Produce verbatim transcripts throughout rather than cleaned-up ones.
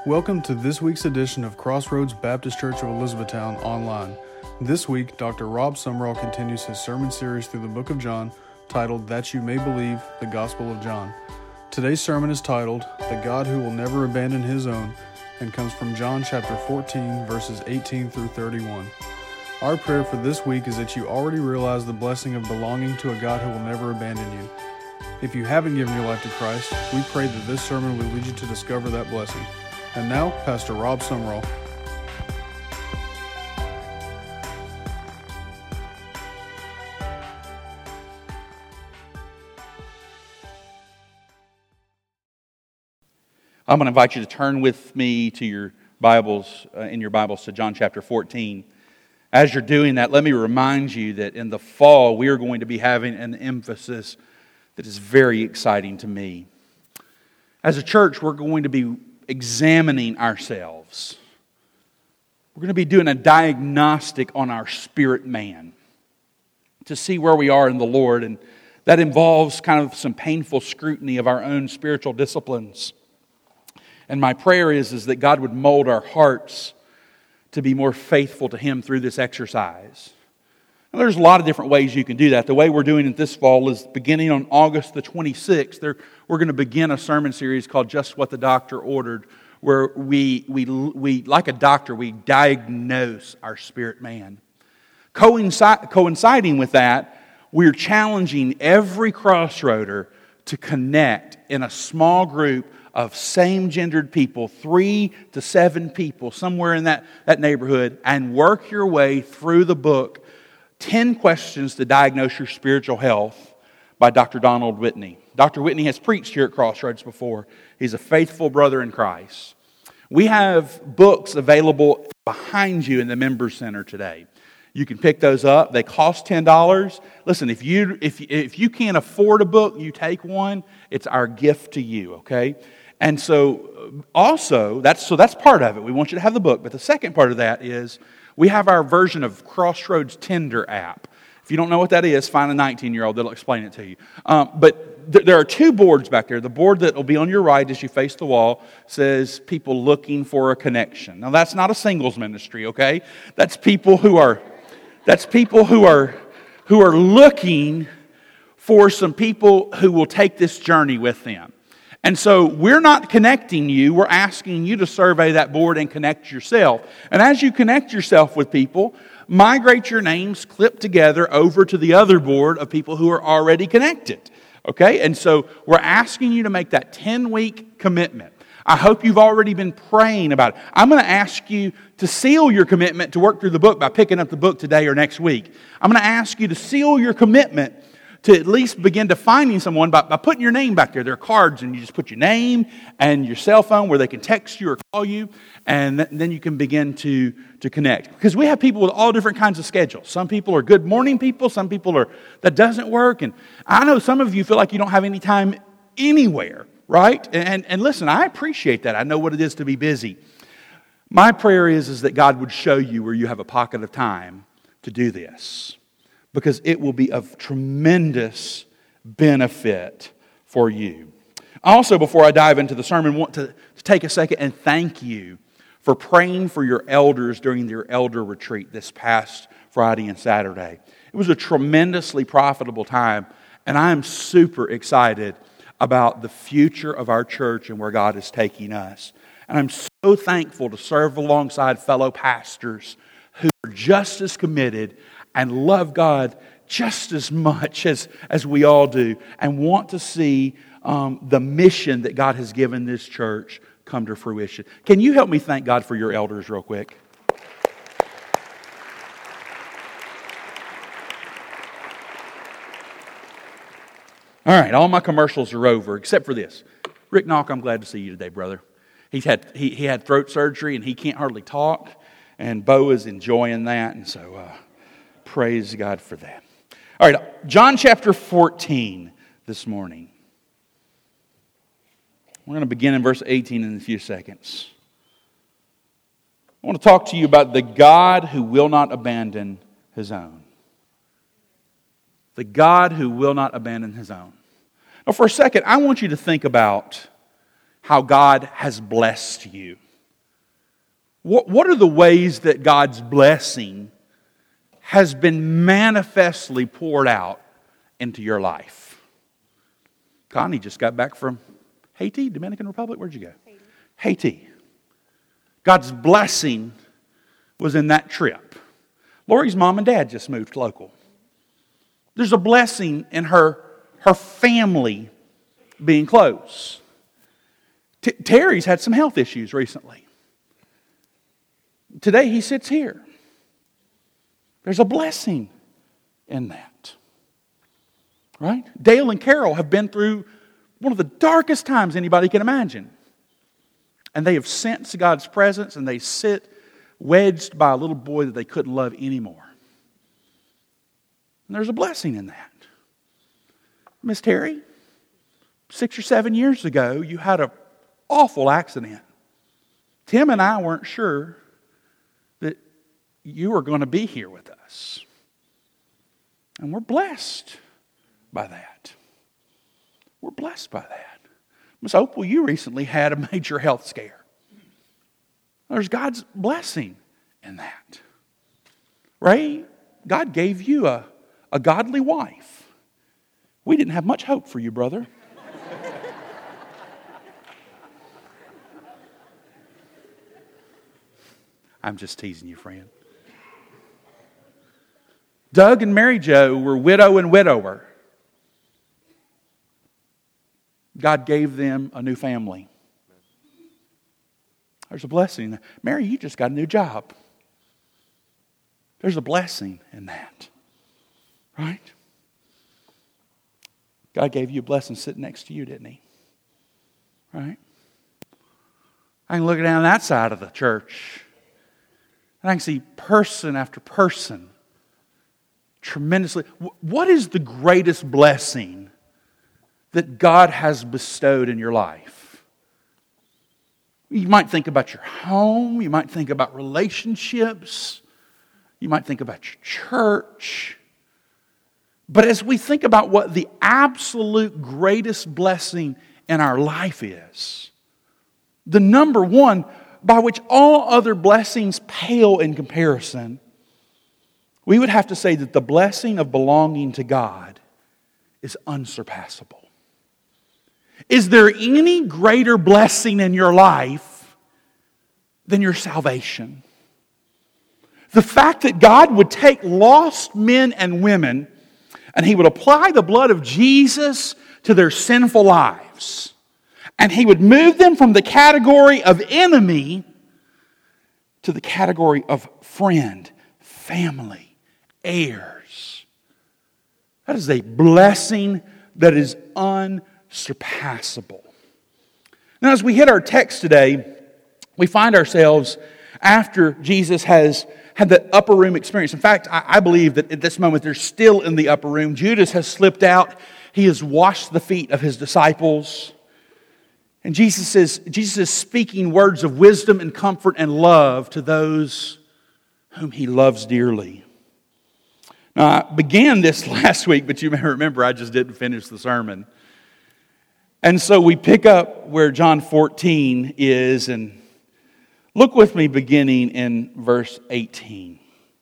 Welcome to this week's edition of Crossroads Baptist Church of Elizabethtown online. This week, Doctor Rob Sumrall continues his sermon series through the book of John, titled That You May Believe, the Gospel of John. Today's sermon is titled, The God Who Will Never Abandon His Own, and comes from John chapter fourteen, verses eighteen through thirty-one. Our prayer for this week is that you already realize the blessing of belonging to a God who will never abandon you. If you haven't given your life to Christ, we pray that this sermon will lead you to discover that blessing. And now, Pastor Rob Sumrall. I'm going to invite you to turn with me to your Bibles, uh, in your Bibles, to John chapter fourteen. As you're doing that, let me remind you that in the fall we are going to be having an emphasis that is very exciting to me. As a church, we're going to be examining ourselves. We're going to be doing a diagnostic on our spirit man to see where we are in the Lord, and that involves kind of some painful scrutiny of our own spiritual disciplines. And my prayer is, is that God would mold our hearts to be more faithful to Him through this exercise. Now, there's a lot of different ways you can do that. The way we're doing it this fall is beginning on August the twenty-sixth. There, we're going to begin a sermon series called Just What the Doctor Ordered, where we, we, we like a doctor, we diagnose our spirit man. Coincid, coinciding with that, we're challenging every crossroader to connect in a small group of same-gendered people, three to seven people, somewhere in that, that neighborhood, and work your way through the book, ten Questions to Diagnose Your Spiritual Health by Doctor Donald Whitney. Doctor Whitney has preached here at Crossroads before. He's a faithful brother in Christ. We have books available behind you in the Members Center today. You can pick those up. They cost ten dollars. Listen, if you if if you can't afford a book, you take one. It's our gift to you, okay? And so also, that's so that's part of it. We want you to have the book. But the second part of that is we have our version of Crossroads Tinder app. If you don't know what that is, find a nineteen-year-old that'll explain it to you. Um, but th- there are two boards back there. The board that will be on your right as you face the wall says people looking for a connection. Now, that's not a singles ministry, okay? That's people who are that's people who are who are looking for some people who will take this journey with them. And so we're not connecting you, we're asking you to survey that board and connect yourself. And as you connect yourself with people, migrate your names, clip together over to the other board of people who are already connected. Okay? And so we're asking you to make that ten-week commitment. I hope you've already been praying about it. I'm going to ask you to seal your commitment to work through the book by picking up the book today or next week. I'm going to ask you to seal your commitment to at least begin to finding someone by, by putting your name back there. There are cards, and you just put your name and your cell phone where they can text you or call you, and th- then you can begin to, to connect. Because we have people with all different kinds of schedules. Some people are good morning people. Some people are, that doesn't work. And I know some of you feel like you don't have any time anywhere, right? And, and listen, I appreciate that. I know what it is to be busy. My prayer is, is that God would show you where you have a pocket of time to do this, because it will be of tremendous benefit for you. Also, before I dive into the sermon, I want to, to take a second and thank you for praying for your elders during their elder retreat this past Friday and Saturday. It was a tremendously profitable time, and I am super excited about the future of our church and where God is taking us. And I'm so thankful to serve alongside fellow pastors who are just as committed and love God just as much as, as we all do, and want to see um, the mission that God has given this church come to fruition. Can you help me thank God for your elders real quick? All right, all my commercials are over, except for this. Rick Knock, I'm glad to see you today, brother. He's had he, he had throat surgery, and he can't hardly talk, and Bo is enjoying that, and so uh, praise God for that. All right, John chapter fourteen this morning. We're going to begin in verse eighteen in a few seconds. I want to talk to you about the God who will not abandon His own. The God who will not abandon His own. Now, for a second, I want you to think about how God has blessed you. What, what are the ways that God's blessing has been manifestly poured out into your life? Connie just got back from Haiti, Dominican Republic. Where'd you go? Haiti. Haiti. God's blessing was in that trip. Lori's mom and dad just moved local. There's a blessing in her, her family being close. T- Terry's had some health issues recently. Today he sits here. There's a blessing in that. Right? Dale and Carol have been through one of the darkest times anybody can imagine. And they have sensed God's presence, and they sit wedged by a little boy that they couldn't love anymore. And there's a blessing in that. Miss Terry, six or seven years ago, you had an awful accident. Tim and I weren't sure that you were going to be here with us. And we're blessed by that. We're blessed by that. Miss Opal, you recently had a major health scare. There's God's blessing in that. Ray, God gave you a, a godly wife. We didn't have much hope for you, brother. I'm just teasing you, friend. Doug and Mary Jo were widow and widower. God gave them a new family. There's a blessing. Mary, you just got a new job. There's a blessing in that. Right? God gave you a blessing sitting next to you, didn't He? Right? I can look down that side of the church, and I can see person after person tremendously. What is the greatest blessing that God has bestowed in your life? You might think about your home. You might think about relationships. You might think about your church. But as we think about what the absolute greatest blessing in our life is, the number one by which all other blessings pale in comparison, we would have to say that the blessing of belonging to God is unsurpassable. Is there any greater blessing in your life than your salvation? The fact that God would take lost men and women and He would apply the blood of Jesus to their sinful lives. And He would move them from the category of enemy to the category of friend, family, heirs. That is a blessing that is unsurpassable. Now, as we hit our text today, we find ourselves after Jesus has had the upper room experience. In fact, I, I believe that at this moment they're still in the upper room. Judas has slipped out. He has washed the feet of His disciples. And Jesus is, Jesus is speaking words of wisdom and comfort and love to those whom He loves dearly. Now, I began this last week, but you may remember I just didn't finish the sermon. And so we pick up where John fourteen is, and look with me beginning in verse eighteen.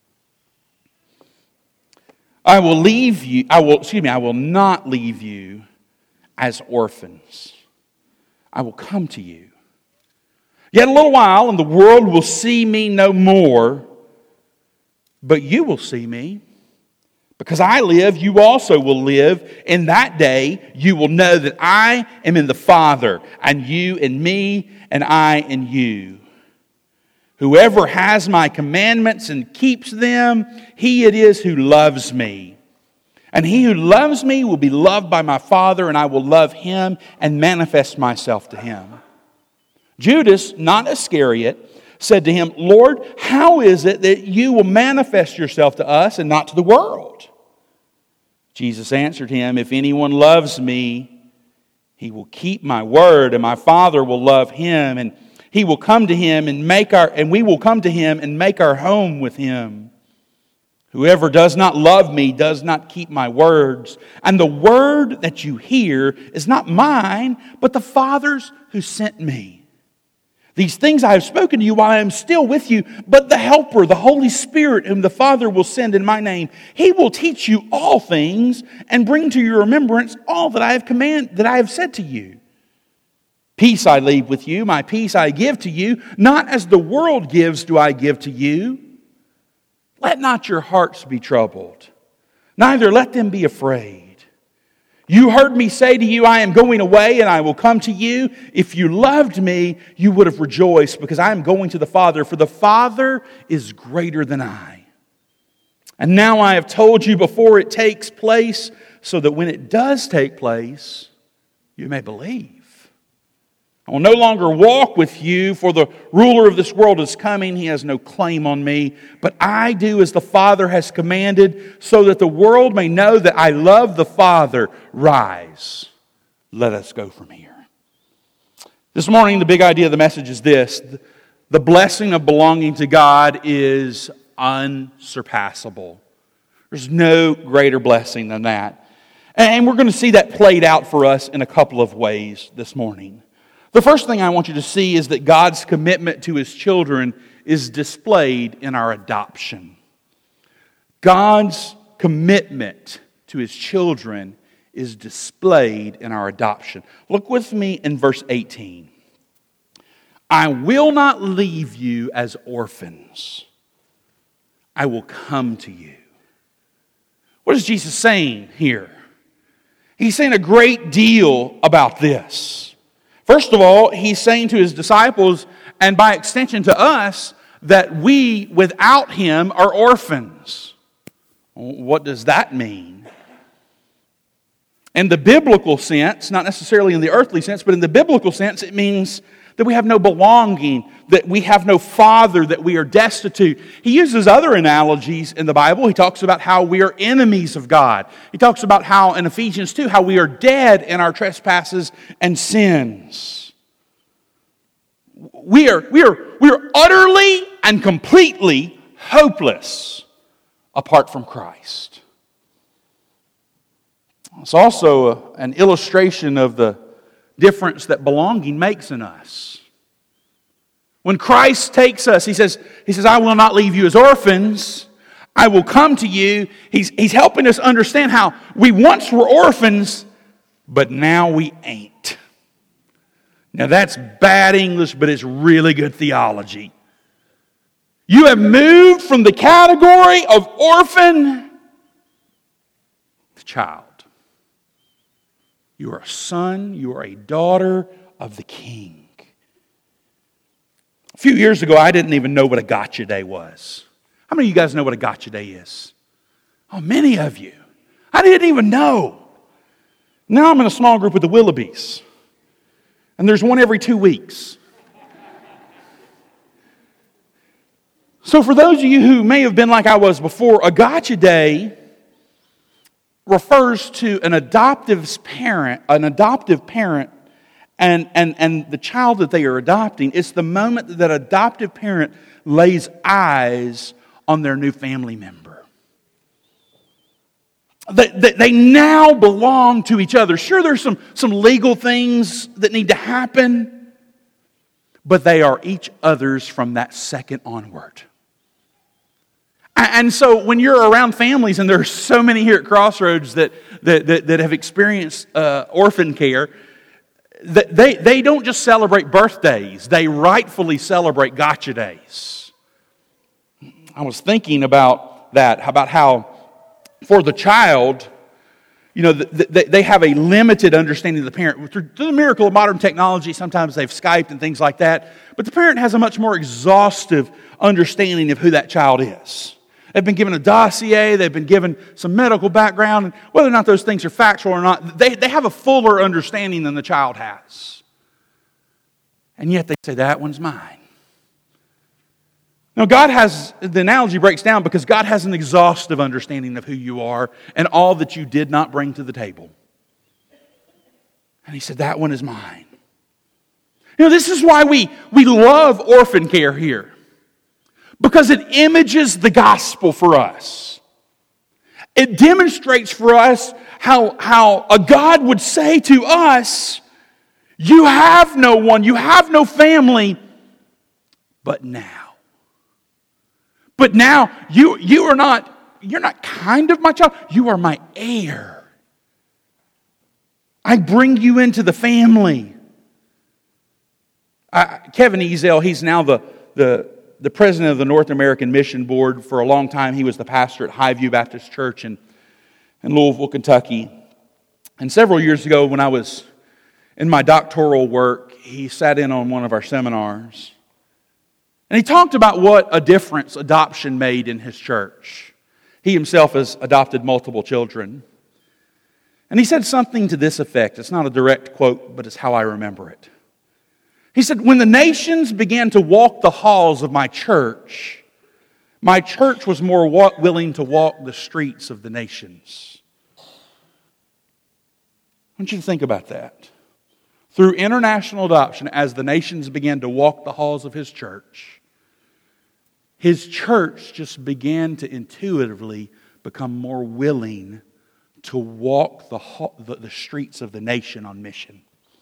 I will leave you, I will, excuse me, I will not leave you as orphans. I will come to you. Yet a little while, and the world will see me no more, but you will see me. Because I live, you also will live. In that day, you will know that I am in the Father, and you in me, and I in you. Whoever has my commandments and keeps them, he it is who loves me. And he who loves me will be loved by my Father, and I will love him and manifest myself to him. Judas, not Iscariot, said to him, Lord, how is it that you will manifest yourself to us and not to the world? Jesus answered him, if anyone loves me, he will keep my word, and my Father will love him, and he will come to him and make our and we will come to him and make our home with him. Whoever does not love me does not keep my words, and the word that you hear is not mine, but the Father's who sent me. These things I have spoken to you while I am still with you, but the Helper, the Holy Spirit, whom the Father will send in my name, He will teach you all things and bring to your remembrance all that I have command, that I have said to you. Peace I leave with you, my peace I give to you, not as the world gives do I give to you. Let not your hearts be troubled, neither let them be afraid. You heard me say to you, I am going away and I will come to you. If you loved me, you would have rejoiced because I am going to the Father, for the Father is greater than I. And now I have told you before it takes place, so that when it does take place, you may believe. I will no longer walk with you, for the ruler of this world is coming. He has no claim on me. But I do as the Father has commanded, so that the world may know that I love the Father. Rise, let us go from here. This morning, the big idea of the message is this. The blessing of belonging to God is unsurpassable. There's no greater blessing than that. And we're going to see that played out for us in a couple of ways this morning. The first thing I want you to see is that God's commitment to His children is displayed in our adoption. God's commitment to His children is displayed in our adoption. Look with me in verse eighteen. I will not leave you as orphans. I will come to you. What is Jesus saying here? He's saying a great deal about this. First of all, He's saying to His disciples, and by extension to us, that we, without Him, are orphans. What does that mean? In the biblical sense, not necessarily in the earthly sense, but in the biblical sense, it means that we have no belonging, that we have no father, that we are destitute. He uses other analogies in the Bible. He talks about how we are enemies of God. He talks about how, in Ephesians two, how we are dead in our trespasses and sins. We are, we are, we are utterly and completely hopeless apart from Christ. It's also an illustration of the difference that belonging makes in us. When Christ takes us, He says, He says, I will not leave you as orphans. I will come to you. He's, he's helping us understand how we once were orphans, but now we ain't. Now that's bad English, but it's really good theology. You have moved from the category of orphan to child. You are a son, you are a daughter of the King. A few years ago, I didn't even know what a gotcha day was. How many of you guys know what a gotcha day is? Oh, many of you. I didn't even know. Now I'm in a small group with the Willoughbys. And there's one every two weeks. So for those of you who may have been like I was before, a gotcha day refers to an adoptive parent, an adoptive parent, and, and, and the child that they are adopting. It's the moment that that adoptive parent lays eyes on their new family member. They, they, they now belong to each other. Sure, there's some, some legal things that need to happen, but they are each other's from that second onward. And so when you're around families, and there are so many here at Crossroads that, that, that, that have experienced uh, orphan care, that they, they don't just celebrate birthdays, they rightfully celebrate gotcha days. I was thinking about that, about how for the child, you know, they, they have a limited understanding of the parent. Through the miracle of modern technology, sometimes they've Skyped and things like that, but the parent has a much more exhaustive understanding of who that child is. They've been given a dossier, they've been given some medical background, and whether or not those things are factual or not, they, they have a fuller understanding than the child has. And yet they say, that one's mine. Now God has, the analogy breaks down because God has an exhaustive understanding of who you are and all that you did not bring to the table. And He said, that one is mine. You know, this is why we, we love orphan care here. Because it images the gospel for us. It demonstrates for us how, how a God would say to us, you have no one, you have no family, but now. But now you, you are not, you're not kind of my child. You are my heir. I bring you into the family. I, Kevin Ezel, he's now the, the, the president of the North American Mission Board. For a long time, he was the pastor at Highview Baptist Church in, in Louisville, Kentucky. And several years ago, when I was in my doctoral work, he sat in on one of our seminars. And he talked about what a difference adoption made in his church. He himself has adopted multiple children. And he said something to this effect. It's not a direct quote, but it's how I remember it. He said, when the nations began to walk the halls of my church, my church was more willing to walk the streets of the nations. I want you to think about that. Through international adoption, as the nations began to walk the halls of his church, his church just began to intuitively become more willing to walk the, the, the streets of the nation on mission.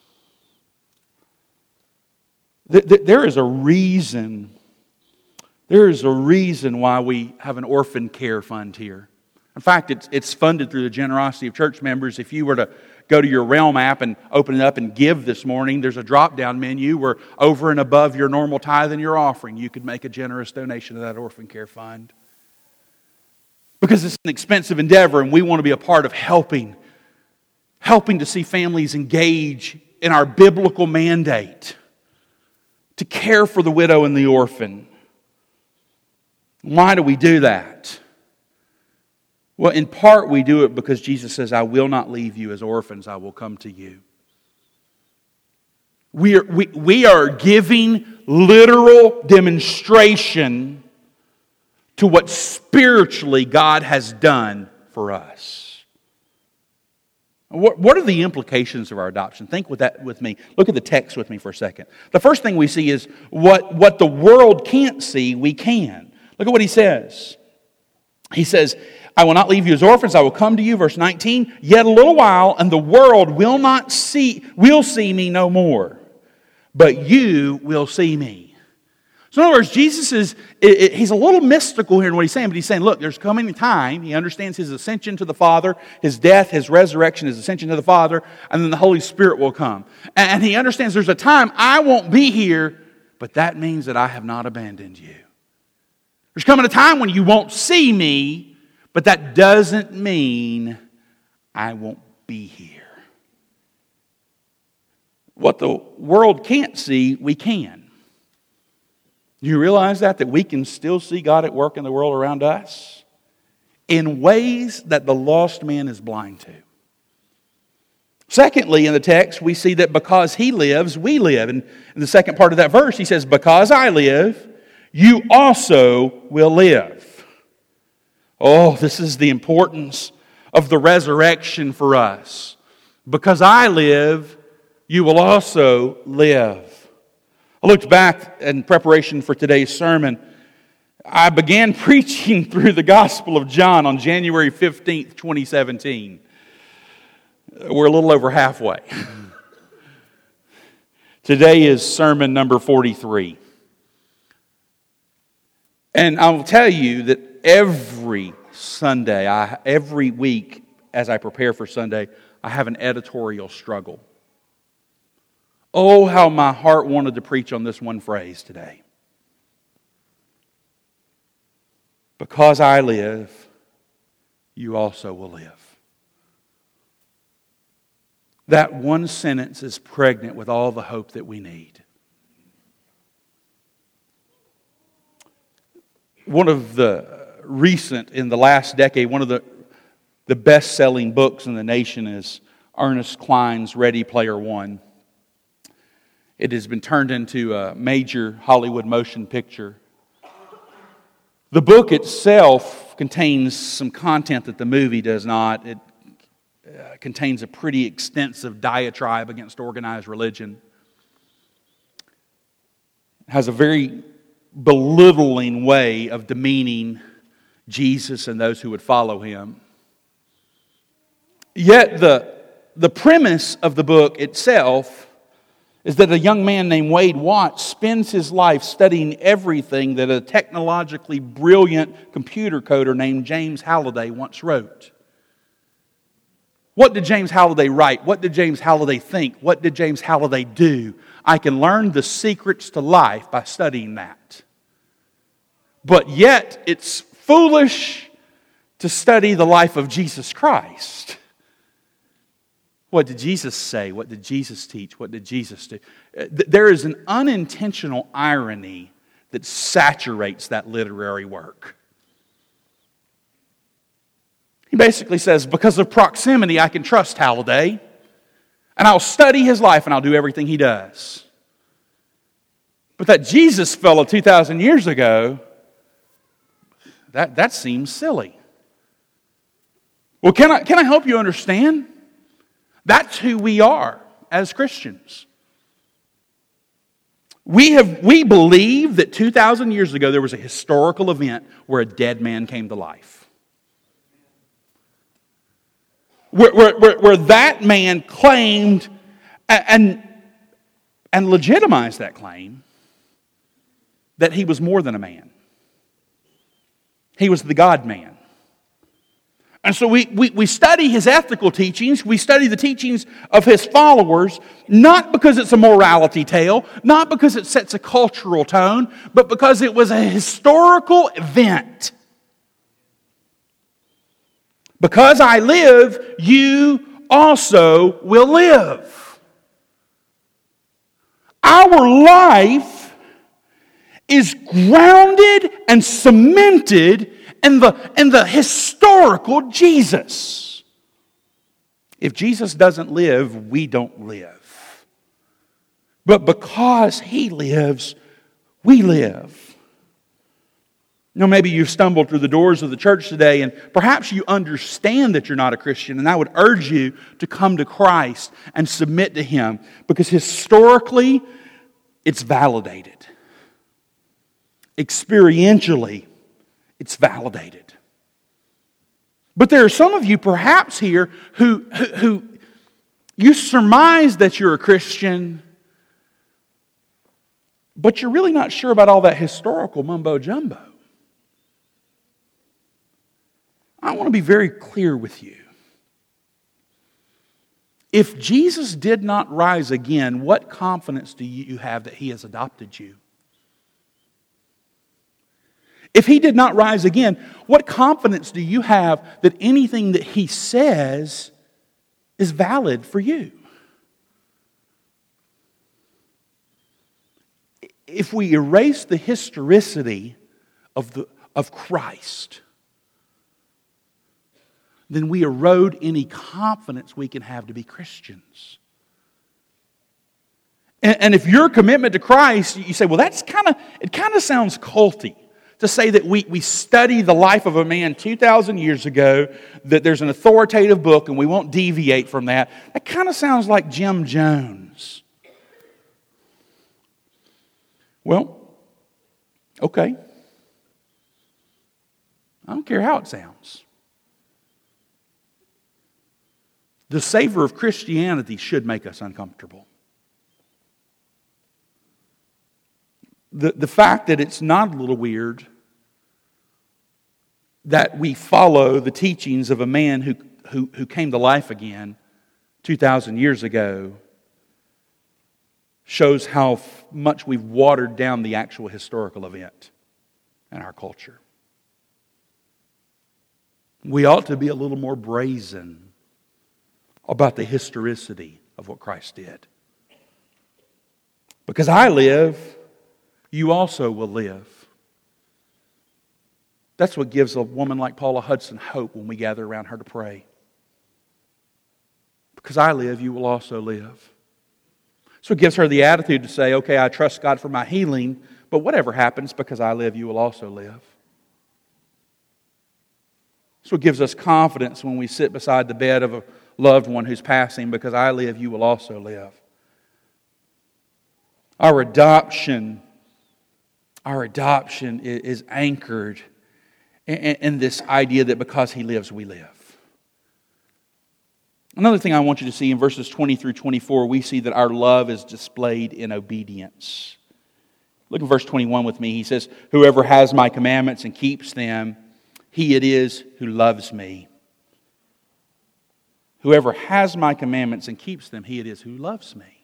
There is a reason, there is a reason why we have an orphan care fund here. In fact, it's, it's funded through the generosity of church members. If you were to go to your Realm app and open it up and give this morning, there's a drop-down menu where over and above your normal tithe and your offering, you could make a generous donation to that orphan care fund. Because it's an expensive endeavor and we want to be a part of helping, helping to see families engage in our biblical mandate to care for the widow and the orphan. Why do we do that? Well, in part we do it because Jesus says, I will not leave you as orphans, I will come to you. We are, we, we are giving literal demonstration to what spiritually God has done for us. What, what are the implications of our adoption? Think with that with me. Look at the text with me for a second. The first thing we see is what, what the world can't see, we can. Look at what he says. He says, I will not leave you as orphans, I will come to you. Verse nineteen, yet a little while, and the world will not see, will see me no more. But you will see me. So in other words, Jesus is, it, it, he's a little mystical here in what he's saying, but he's saying, look, there's coming a time, he understands his ascension to the Father, his death, his resurrection, his ascension to the Father, and then the Holy Spirit will come. And, and he understands there's a time I won't be here, but that means that I have not abandoned you. There's coming a time when you won't see me, but that doesn't mean I won't be here. What the world can't see, we can. Do you realize that? That we can still see God at work in the world around us in ways that the lost man is blind to. Secondly, in the text, we see that because he lives, we live. And in the second part of that verse, he says, because I live, you also will live. Oh, this is the importance of the resurrection for us. Because I live, you will also live. I looked back in preparation for today's sermon. I began preaching through the Gospel of John on January fifteenth, twenty seventeen. We're a little over halfway. Today is sermon number forty-three. And I will tell you that every Sunday, I, every week as I prepare for Sunday, I have an editorial struggle. Oh, how my heart wanted to preach on this one phrase today. Because I live, you also will live. That one sentence is pregnant with all the hope that we need. One of the recent, in the last decade, one of the, the best-selling books in the nation is Ernest Cline's Ready Player One. It has been turned into a major Hollywood motion picture. The book itself contains some content that the movie does not. It uh, contains a pretty extensive diatribe against organized religion. It has a very belittling way of demeaning Jesus and those who would follow him. Yet the, the premise of the book itself is that a young man named Wade Watts spends his life studying everything that a technologically brilliant computer coder named James Halliday once wrote. What did James Halliday write? What did James Halliday think? What did James Halliday do? I can learn the secrets to life by studying that. But yet, it's foolish to study the life of Jesus Christ. What did Jesus say? What did Jesus teach? What did Jesus do? There is an unintentional irony that saturates that literary work. He basically says, because of proximity, I can trust Halliday, and I'll study his life and I'll do everything he does. But that Jesus fellow two thousand years ago, that, that seems silly. Well, can I, can I help you understand? That's who we are as Christians. We have we believe that two thousand years ago there was a historical event where a dead man came to life. Where, where, where, where that man claimed and, and legitimized that claim that he was more than a man. He was the God-man. And so we, we, we study his ethical teachings, we study the teachings of his followers, not because it's a morality tale, not because it sets a cultural tone, but because it was a historical event. Because I live, you also will live. Our life is grounded and cemented in the, in the historical Jesus. If Jesus doesn't live, we don't live. But because He lives, we live. You know, maybe you've stumbled through the doors of the church today and perhaps you understand that you're not a Christian, and I would urge you to come to Christ and submit to Him, because historically it's validated. Experientially it's validated. But there are some of you perhaps here who, who, who you surmise that you're a Christian, but you're really not sure about all that historical mumbo jumbo. I want to be very clear with you. If Jesus did not rise again, what confidence do you have that He has adopted you? If He did not rise again, what confidence do you have that anything that He says is valid for you? If we erase the historicity of, the, of Christ, then we erode any confidence we can have to be Christians. And, and if your commitment to Christ, you say, well, that's kind of, it kind of sounds culty to say that we, we study the life of a man two thousand years ago, that there's an authoritative book and we won't deviate from that. That kind of sounds like Jim Jones. Well, okay. I don't care how it sounds. The savor of Christianity should make us uncomfortable. The, the fact that it's not a little weird that we follow the teachings of a man who, who, who came to life again two thousand years ago shows how much we've watered down the actual historical event in our culture. We ought to be a little more brazen about the historicity of what Christ did. Because I live, you also will live. That's what gives a woman like Paula Hudson hope when we gather around her to pray. Because I live, you will also live. So it gives her the attitude to say, okay, I trust God for my healing, but whatever happens, because I live, you will also live. So it gives us confidence when we sit beside the bed of a loved one who's passing, because I live, you will also live. Our adoption, our adoption is anchored in this idea that because He lives, we live. Another thing I want you to see in verses twenty through twenty-four, we see that our love is displayed in obedience. Look at verse twenty-one with me. He says, "Whoever has my commandments and keeps them, he it is who loves me." Whoever has my commandments and keeps them, he it is who loves me.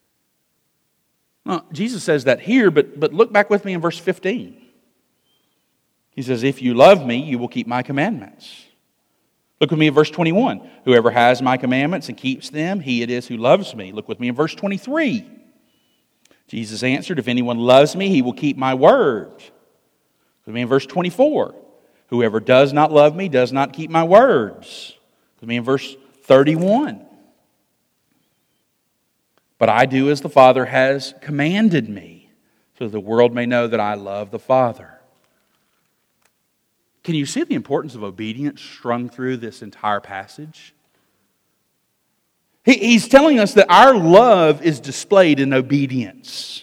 Well, Jesus says that here, but, but look back with me in verse fifteen. He says, "If you love me, you will keep my commandments." Look with me at verse twenty-one. "Whoever has my commandments and keeps them, he it is who loves me." Look with me in verse twenty-three. Jesus answered, "If anyone loves me, he will keep my word." Look with me in verse twenty-four. "Whoever does not love me does not keep my words." Look with me in verse thirty-one. "But I do as the Father has commanded me, so that the world may know that I love the Father." Can you see the importance of obedience strung through this entire passage? He, he's telling us that our love is displayed in obedience.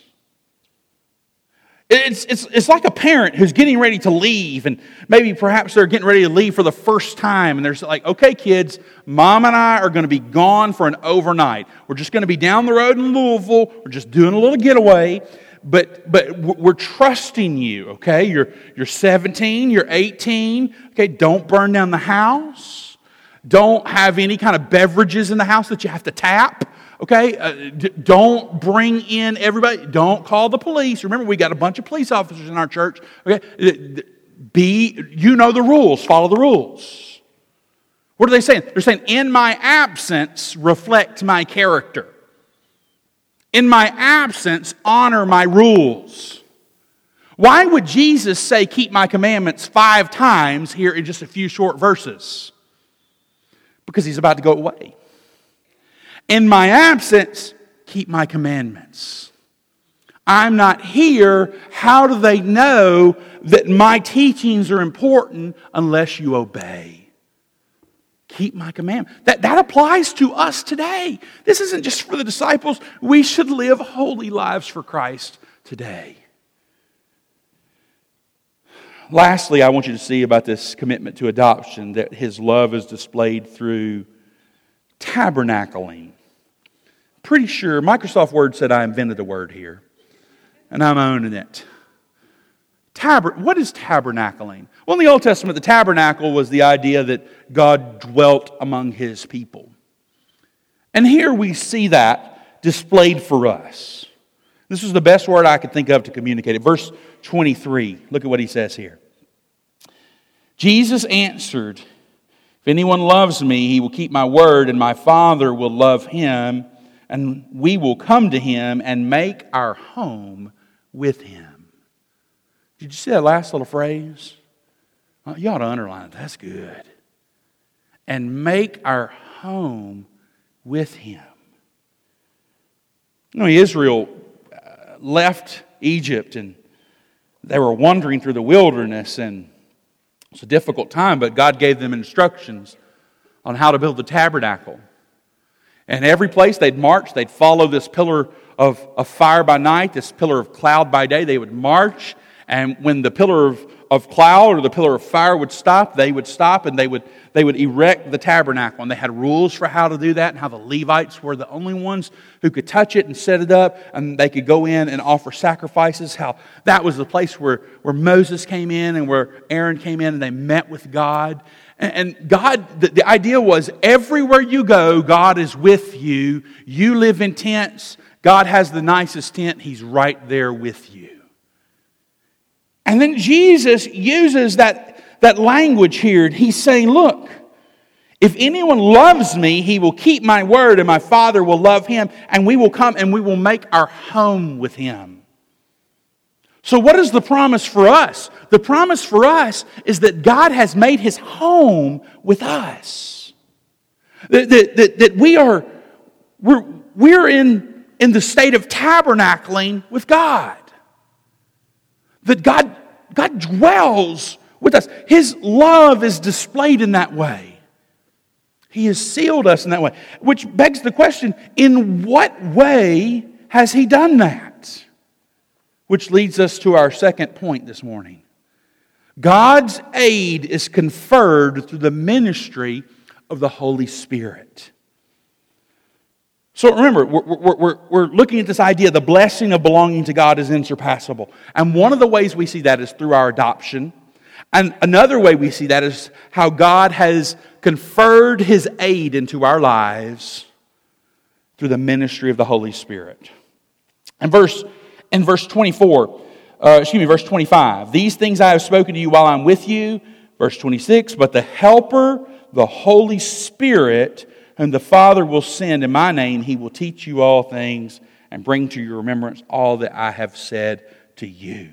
It's, it's, it's like a parent who's getting ready to leave, and maybe perhaps they're getting ready to leave for the first time, and they're like, "Okay, kids, Mom and I are going to be gone for an overnight. We're just going to be down the road in Louisville. We're just doing a little getaway. But but we're trusting you, okay? You're you're seventeen, you're eighteen, okay? Don't burn down the house. Don't have any kind of beverages in the house that you have to tap, okay? Uh, d- don't bring in everybody. Don't call the police. Remember, we got a bunch of police officers in our church, okay? Be, you know the rules. Follow the rules. What are they saying? They're saying, in my absence, reflect my character. In my absence, honor my rules. Why would Jesus say, keep my commandments five times here in just a few short verses? Because he's about to go away. In my absence, keep my commandments. I'm not here. How do they know that my teachings are important unless you obey? Keep my commandment. That, that applies to us today. This isn't just for the disciples. We should live holy lives for Christ today. Lastly, I want you to see about this commitment to adoption, that his love is displayed through tabernacling. Pretty sure, Microsoft Word said I invented a word here, and I'm owning it. Taber- what is tabernacling? Well, in the Old Testament, the tabernacle was the idea that God dwelt among His people. And here we see that displayed for us. This is the best word I could think of to communicate it. Verse twenty-three, look at what he says here. Jesus answered, "If anyone loves me, he will keep my word, and my Father will love him, and we will come to him and make our home with him." Did you see that last little phrase? Oh, you ought to underline it. That's good. And make our home with him. You know, Israel left Egypt and they were wandering through the wilderness, and it's a difficult time, but God gave them instructions on how to build the tabernacle. And every place they'd march, they'd follow this pillar of, of fire by night, this pillar of cloud by day. They would march, and when the pillar of, of cloud or the pillar of fire would stop, they would stop and they would they would erect the tabernacle. And they had rules for how to do that, and how the Levites were the only ones who could touch it and set it up, and they could go in and offer sacrifices. How that was the place where, where Moses came in and where Aaron came in and they met with God. And, and God, the, the idea was everywhere you go, God is with you. You live in tents. God has the nicest tent. He's right there with you. And then Jesus uses that, that language here. He's saying, look, if anyone loves me, he will keep my word, and my Father will love him, and we will come and we will make our home with him. So what is the promise for us? The promise for us is that God has made his home with us. That, that, that, that we are we're, we're in, in the state of tabernacling with God. That God, God dwells with us. His love is displayed in that way. He has sealed us in that way. Which begs the question, in what way has he done that? Which leads us to our second point this morning. God's aid is conferred through the ministry of the Holy Spirit. So remember, we're, we're, we're, we're looking at this idea, the blessing of belonging to God is insurpassable. And one of the ways we see that is through our adoption. And another way we see that is how God has conferred His aid into our lives through the ministry of the Holy Spirit. And verse, in verse twenty-four, uh, excuse me, verse twenty-five, these things I have spoken to you while I'm with you. Verse twenty-six, but the Helper, the Holy Spirit, whom the Father will send in my name, He will teach you all things and bring to your remembrance all that I have said to you.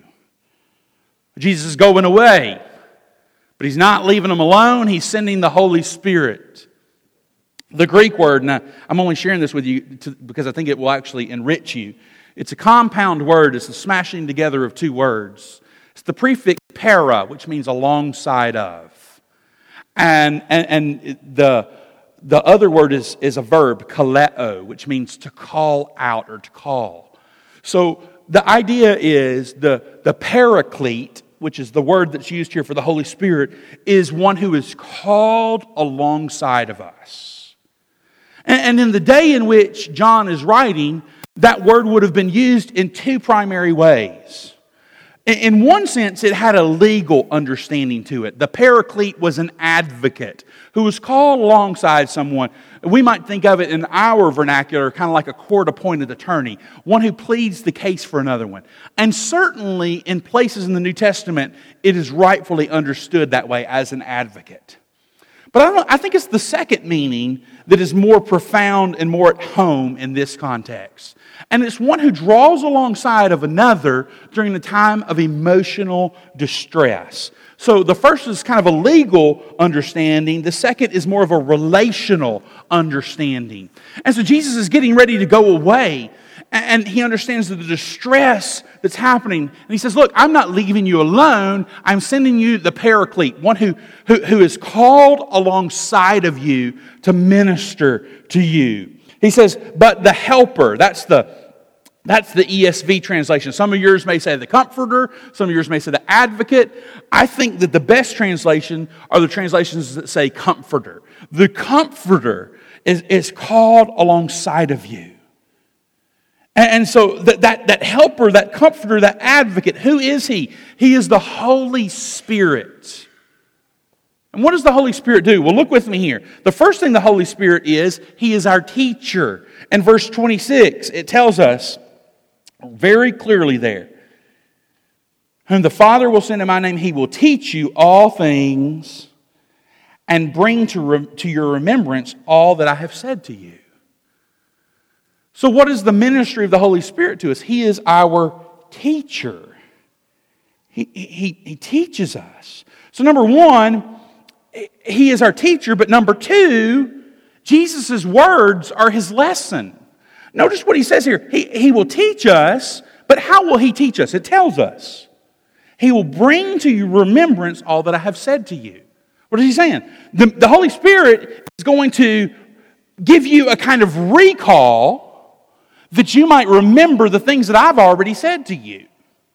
Jesus is going away, but He's not leaving them alone. He's sending the Holy Spirit. The Greek word, and I'm only sharing this with you to, because I think it will actually enrich you. It's a compound word. It's the smashing together of two words. It's the prefix para, which means alongside of. And, and, and the, the other word is, is a verb, kaleo, which means to call out or to call. So the idea is the, the paraclete, which is the word that's used here for the Holy Spirit, is one who is called alongside of us. And, and in the day in which John is writing, that word would have been used in two primary ways. In one sense, it had a legal understanding to it. The paraclete was an advocate who was called alongside someone. We might think of it in our vernacular, kind of like a court-appointed attorney, one who pleads the case for another one. And certainly in places in the New Testament, it is rightfully understood that way as an advocate. But I, don't, I think it's the second meaning that is more profound and more at home in this context. And it's one who draws alongside of another during the time of emotional distress. So the first is kind of a legal understanding. The second is more of a relational understanding. And so Jesus is getting ready to go away. And he understands the distress that's happening. And he says, look, I'm not leaving you alone. I'm sending you the paraclete, one who, who, who is called alongside of you to minister to you. He says, but the helper, that's the, that's the E S V translation. Some of yours may say the comforter. Some of yours may say the advocate. I think that the best translation are the translations that say comforter. The comforter is, is called alongside of you. And so that, that, that helper, that comforter, that advocate, who is He? He is the Holy Spirit. And what does the Holy Spirit do? Well, look with me here. The first thing the Holy Spirit is, He is our teacher. In verse twenty-six, it tells us very clearly there, whom the Father will send in my name, He will teach you all things and bring to, re- to your remembrance all that I have said to you. So what is the ministry of the Holy Spirit to us? He is our teacher. He, he, he teaches us. So number one, He is our teacher. But number two, Jesus' words are His lesson. Notice what He says here. He, he will teach us, but how will He teach us? It tells us. He will bring to your remembrance all that I have said to you. What is He saying? The, the Holy Spirit is going to give you a kind of recall that you might remember the things that I've already said to you.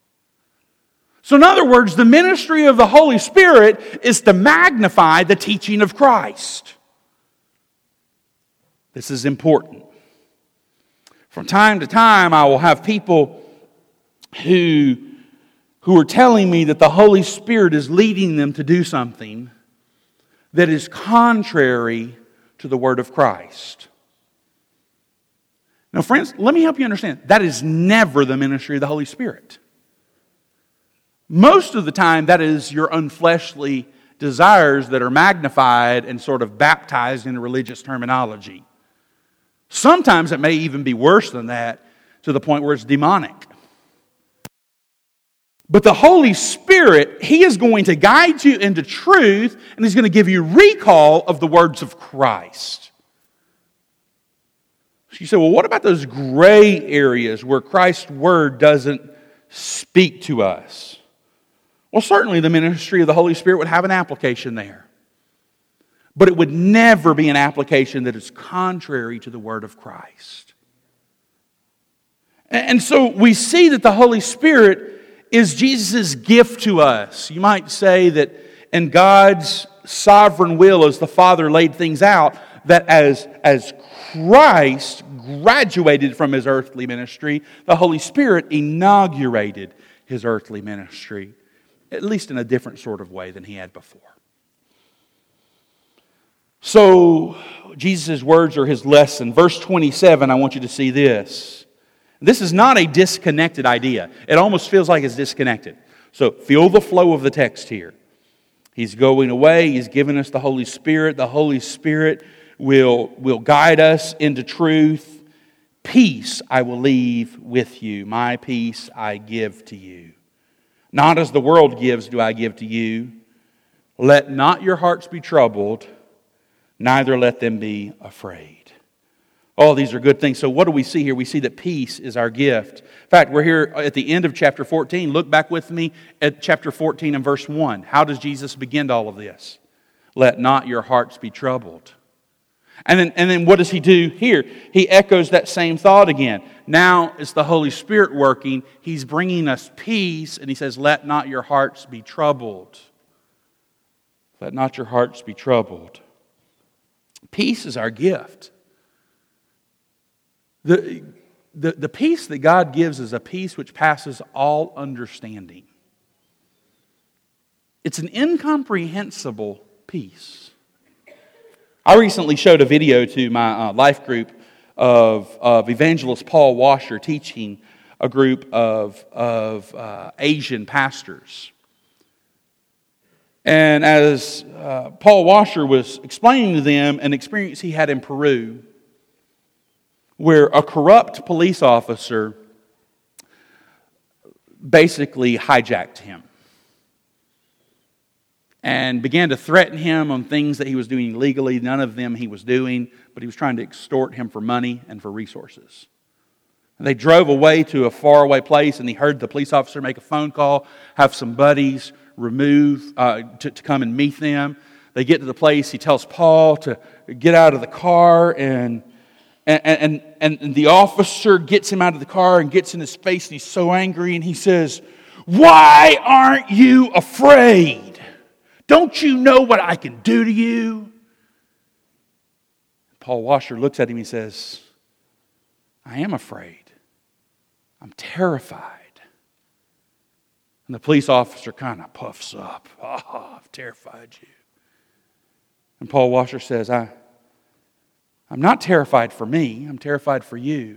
So in other words, the ministry of the Holy Spirit is to magnify the teaching of Christ. This is important. From time to time, I will have people who, who are telling me that the Holy Spirit is leading them to do something that is contrary to the Word of Christ. Now, friends, let me help you understand. That is never the ministry of the Holy Spirit. Most of the time, that is your unfleshly desires that are magnified and sort of baptized in religious terminology. Sometimes it may even be worse than that, to the point where it's demonic. But the Holy Spirit, He is going to guide you into truth, and He's going to give you recall of the words of Christ. You say, well, what about those gray areas where Christ's Word doesn't speak to us? Well, certainly the ministry of the Holy Spirit would have an application there. But it would never be an application that is contrary to the Word of Christ. And so we see that the Holy Spirit is Jesus' gift to us. You might say that in God's sovereign will, as the Father laid things out, that as, as Christ, graduated from his earthly ministry. The Holy Spirit inaugurated his earthly ministry, at least in a different sort of way than he had before. So, Jesus' words are his lesson. Verse twenty-seven, I want you to see this. This is not a disconnected idea. It almost feels like it's disconnected. So, feel the flow of the text here. He's going away. He's given us the Holy Spirit. The Holy Spirit will, will guide us into truth. Peace I will leave with you. My peace I give to you. Not as the world gives do I give to you. Let not your hearts be troubled, neither let them be afraid. Oh, these are good things. So what do we see here? We see that peace is our gift. In fact, we're here at the end of chapter fourteen. Look back with me at chapter fourteen and verse one. How does Jesus begin all of this? Let not your hearts be troubled. And then, and then what does he do here? He echoes that same thought again. Now it's the Holy Spirit working. He's bringing us peace. And he says, let not your hearts be troubled. Let not your hearts be troubled. Peace is our gift. The, the, the peace that God gives is a peace which passes all understanding. It's an incomprehensible peace. I recently showed a video to my uh, life group of, of evangelist Paul Washer teaching a group of, of uh, Asian pastors. And as uh, Paul Washer was explaining to them an experience he had in Peru, where a corrupt police officer basically hijacked him and began to threaten him on things that he was doing illegally. None of them he was doing, but he was trying to extort him for money and for resources. And they drove away to a faraway place, and he heard the police officer make a phone call, have some buddies remove uh, to, to come and meet them. They get to the place. He tells Paul to get out of the car, and and and, and the officer gets him out of the car and gets in his face, and he's so angry, and he says, "Why aren't you afraid? Don't you know what I can do to you?" Paul Washer looks at him and says, "I am afraid. I'm terrified." And the police officer kind of puffs up. "Oh, I've terrified you." And Paul Washer says, I, I'm not terrified for me. I'm terrified for you.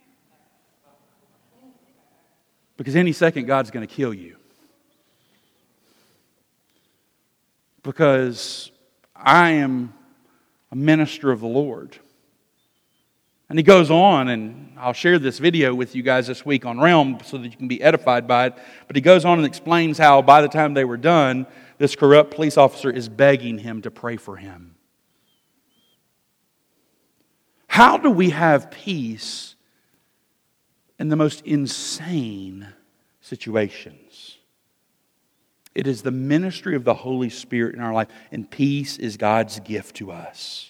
Because any second God's going to kill you. Because I am a minister of the Lord. And he goes on, and I'll share this video with you guys this week on Realm so that you can be edified by it. But he goes on and explains how by the time they were done, this corrupt police officer is begging him to pray for him. How do we have peace in the most insane situations? It is the ministry of the Holy Spirit in our life, and peace is God's gift to us.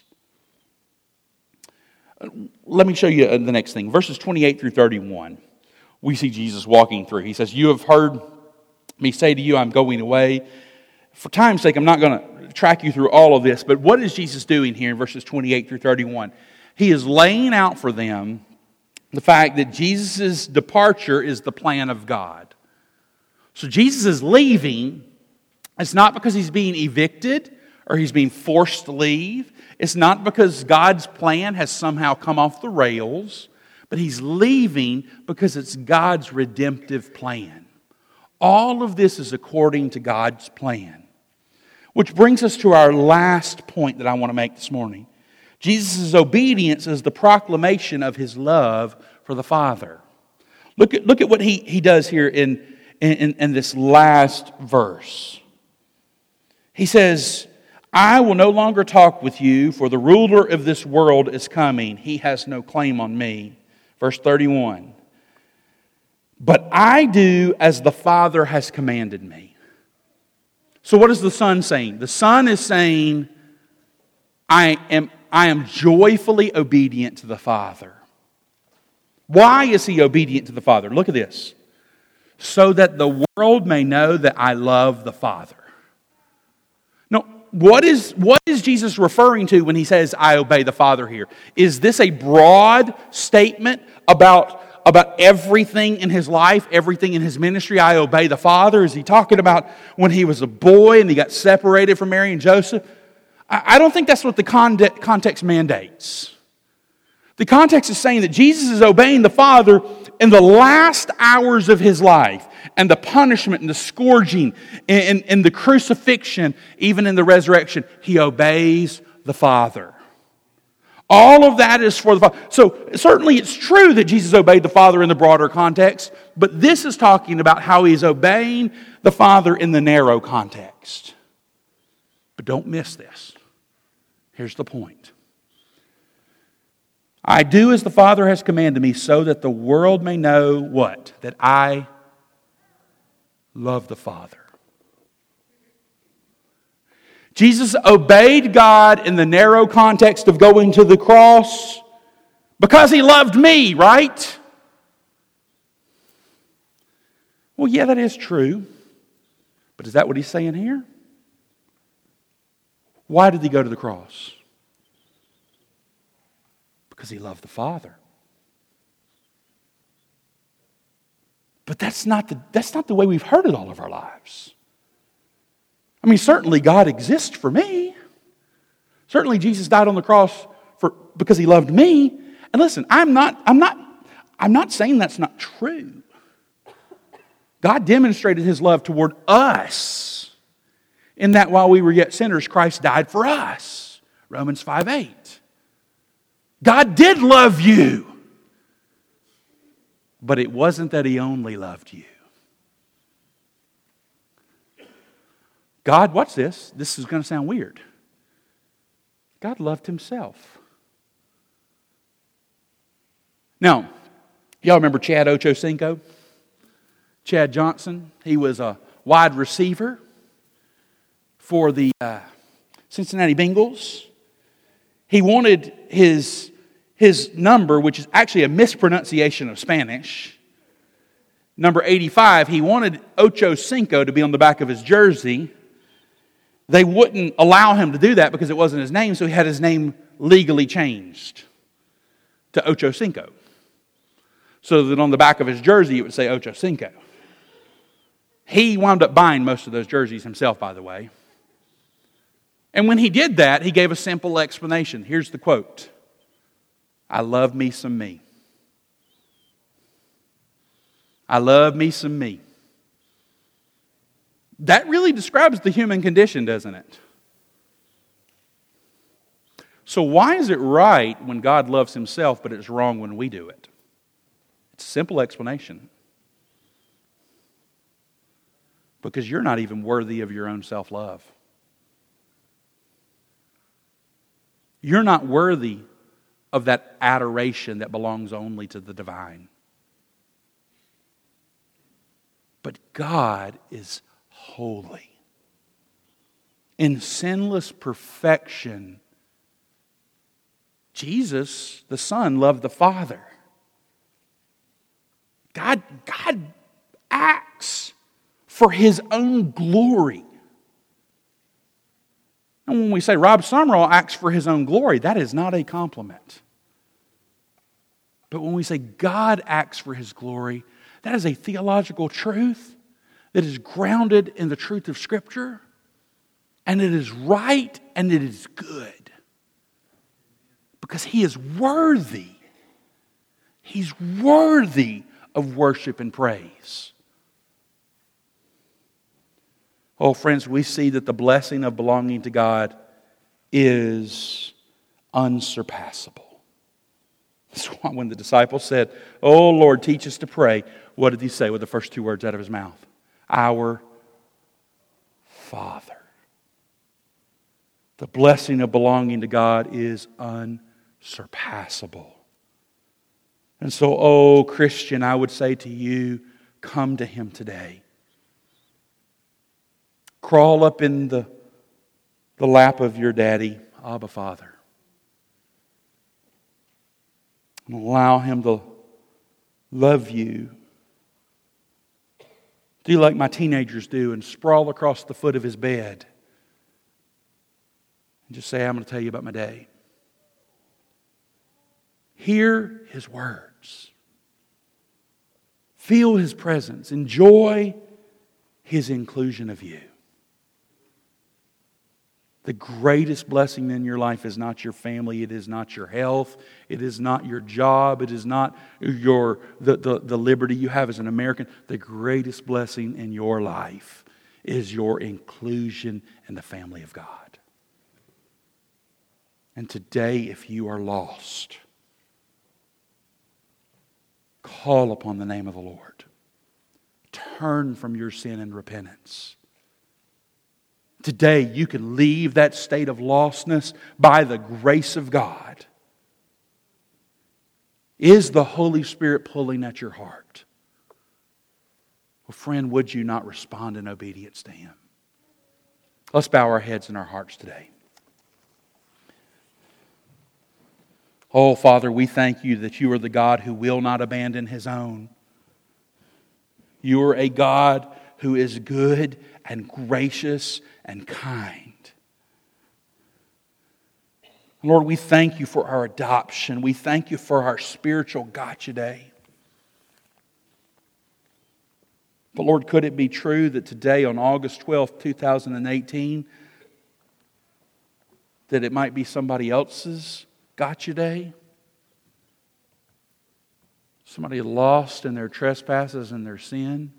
Let me show you the next thing. Verses twenty-eight through thirty-one. We see Jesus walking through. He says, "You have heard me say to you, I'm going away." For time's sake, I'm not going to track you through all of this, but what is Jesus doing here in verses twenty-eight through thirty-one? He is laying out for them the fact that Jesus' departure is the plan of God. So Jesus is leaving. It's not because he's being evicted or he's being forced to leave. It's not because God's plan has somehow come off the rails, but he's leaving because it's God's redemptive plan. All of this is according to God's plan. Which brings us to our last point that I want to make this morning. Jesus' obedience is the proclamation of his love for the Father. Look at, look at what he, he does here in, in, in this last verse. He says, "I will no longer talk with you, for the ruler of this world is coming. He has no claim on me." Verse thirty-one. "But I do as the Father has commanded me." So what is the Son saying? The Son is saying, I am, I am joyfully obedient to the Father. Why is he obedient to the Father? Look at this. "So that the world may know that I love the Father." No, what is, what is Jesus referring to when he says, I obey the Father here? Is this a broad statement about, about everything in his life, everything in his ministry? I obey the Father? Is he talking about when he was a boy and he got separated from Mary and Joseph? I, I don't think that's what the context, context mandates. The context is saying that Jesus is obeying the Father in the last hours of his life, and the punishment and the scourging and, and, and the crucifixion, even in the resurrection, he obeys the Father. All of that is for the Father. So certainly it's true that Jesus obeyed the Father in the broader context, but this is talking about how he's obeying the Father in the narrow context. But don't miss this. Here's the point. I do as the Father has commanded me, so that the world may know what? That I love the Father. Jesus obeyed God in the narrow context of going to the cross because he loved me, right? Well, yeah, that is true. But is that what he's saying here? Why did he go to the cross? Because he loved the Father. But that's not the, that's not the way we've heard it all of our lives. I mean, certainly God exists for me. Certainly Jesus died on the cross for because he loved me. And listen, I'm not, I'm not, I'm not saying that's not true. God demonstrated his love toward us in that while we were yet sinners, Christ died for us. Romans five eight. God did love you. But it wasn't that he only loved you. God, watch this. This is going to sound weird. God loved himself. Now, y'all remember Chad Ochocinco? Chad Johnson. He was a wide receiver for the uh, Cincinnati Bengals. He wanted his, his number, which is actually a mispronunciation of Spanish, number eighty-five, he wanted Ocho Cinco to be on the back of his jersey. They wouldn't allow him to do that because it wasn't his name, so he had his name legally changed to Ocho Cinco. So that on the back of his jersey it would say Ocho Cinco. He wound up buying most of those jerseys himself, by the way. And when he did that, he gave a simple explanation. Here's the quote. I love me some me. I love me some me. That really describes the human condition, doesn't it? So why is it right when God loves himself, but it's wrong when we do it? It's a simple explanation. Because you're not even worthy of your own self-love. You're not worthy of that adoration that belongs only to the divine. But God is holy. In sinless perfection, Jesus, the Son, loved the Father. God, God acts for his own glory. And when we say Rob Sumrall acts for his own glory, that is not a compliment. But when we say God acts for his glory, that is a theological truth that is grounded in the truth of Scripture. And it is right and it is good. Because he is worthy. He's worthy of worship and praise. Oh, friends, we see that the blessing of belonging to God is unsurpassable. That's why when the disciples said, "Oh, Lord, teach us to pray," what did he say with the first two words out of his mouth? Our Father. The blessing of belonging to God is unsurpassable. And so, oh, Christian, I would say to you, come to him today. Crawl up in the, the lap of your daddy, Abba Father. And allow him to love you. Do like my teenagers do and sprawl across the foot of his bed And just say, I'm going to tell you about my day. Hear His words. Feel His presence. Enjoy His inclusion of you. The greatest blessing in your life is not your family. It is not your health. It is not your job. It is not your the, the, the liberty you have as an American. The greatest blessing in your life is your inclusion in the family of God. And today, if you are lost, call upon the name of the Lord. Turn from your sin and repentance. Today, you can leave that state of lostness by the grace of God. Is the Holy Spirit pulling at your heart? Well, friend, would you not respond in obedience to Him? Let's bow our heads and our hearts today. Oh, Father, we thank You that You are the God who will not abandon His own. You are a God who is good and gracious and kind. Lord, we thank You for our adoption. We thank You for our spiritual gotcha day. But Lord, could it be true that today on August twelfth, two thousand eighteen, that it might be somebody else's gotcha day? Somebody lost in their trespasses and their sin?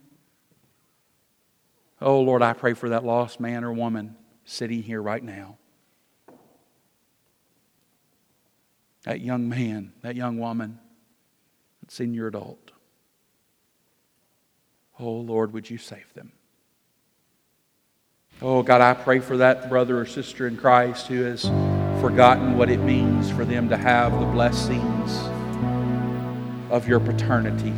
Oh Lord, I pray for that lost man or woman sitting here right now. That young man, that young woman, that senior adult. Oh Lord, would You save them? Oh God, I pray for that brother or sister in Christ who has forgotten what it means for them to have the blessings of Your paternity.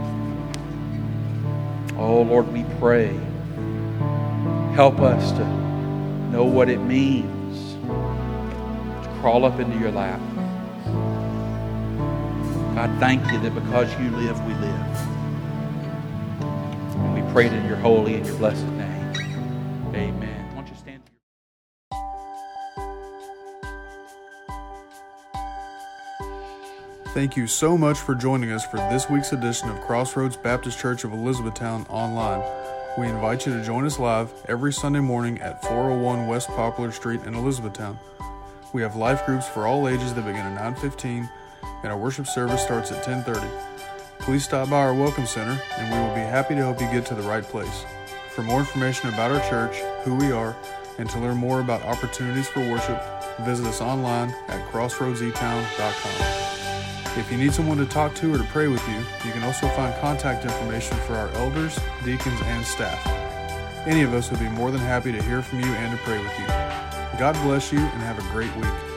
Oh Lord, we pray. Help us to know what it means to crawl up into Your lap. God, thank You that because You live, we live. And we pray it in Your holy and Your blessed name. Amen. Why don't you stand to your... Thank you so much for joining us for this week's edition of Crossroads Baptist Church of Elizabethtown online. We invite you to join us live every Sunday morning at four oh one West Poplar Street in Elizabethtown. We have life groups for all ages that begin at nine fifteen, and our worship service starts at ten thirty. Please stop by our Welcome Center, and we will be happy to help you get to the right place. For more information about our church, who we are, and to learn more about opportunities for worship, visit us online at crossroads e town dot com. If you need someone to talk to or to pray with you, you can also find contact information for our elders, deacons, and staff. Any of us would be more than happy to hear from you and to pray with you. God bless you and have a great week.